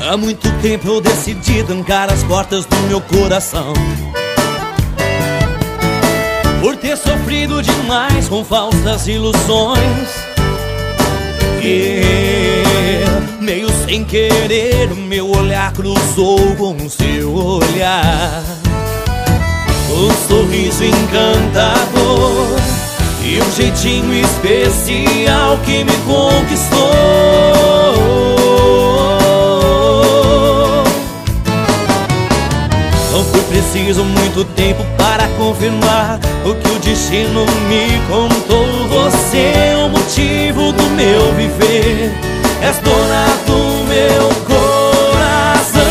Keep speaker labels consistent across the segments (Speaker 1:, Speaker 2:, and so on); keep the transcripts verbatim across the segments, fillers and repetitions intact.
Speaker 1: Há muito tempo eu decidi trancar as portas do meu coração, por ter sofrido demais com falsas ilusões. E meio sem querer o meu olhar cruzou com o seu olhar. Um sorriso encantador e um jeitinho especial que me conquistou. Não foi preciso muito tempo para confirmar o que o destino me contou. Você é o motivo do meu viver, és dona do meu coração.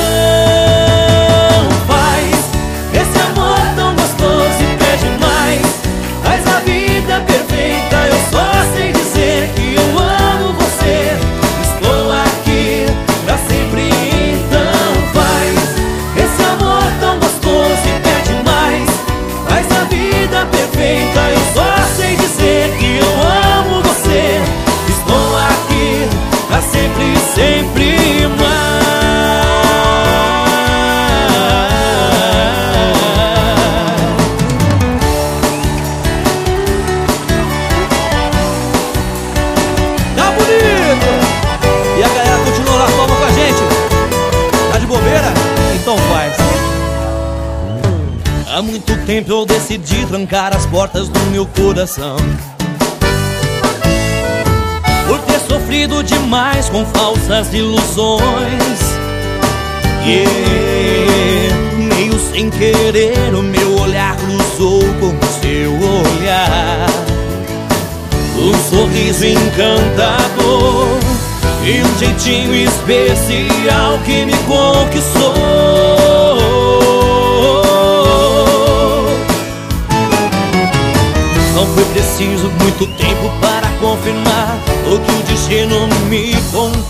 Speaker 1: Faz esse amor tão gostoso e pede mais, faz a vida perfeita, eu só sei dizer que eu amo você. Estou aqui pra sempre, então faz esse amor tão gostoso e pede mais, faz a vida perfeita, eu só sei dizer que eu amo você. Estou aqui pra sempre, sempre mais. Tá bonito! E a galera continua lá, toma com a gente. Tá de bobeira? Então faz. Há muito tempo eu decidi trancar as portas do meu coração, por ter sofrido demais com falsas ilusões. E meio sem querer o meu olhar cruzou com o seu olhar. Um sorriso encantador e um jeitinho especial que me conquistou. Não foi preciso muito tempo para confirmar o que o destino me contou.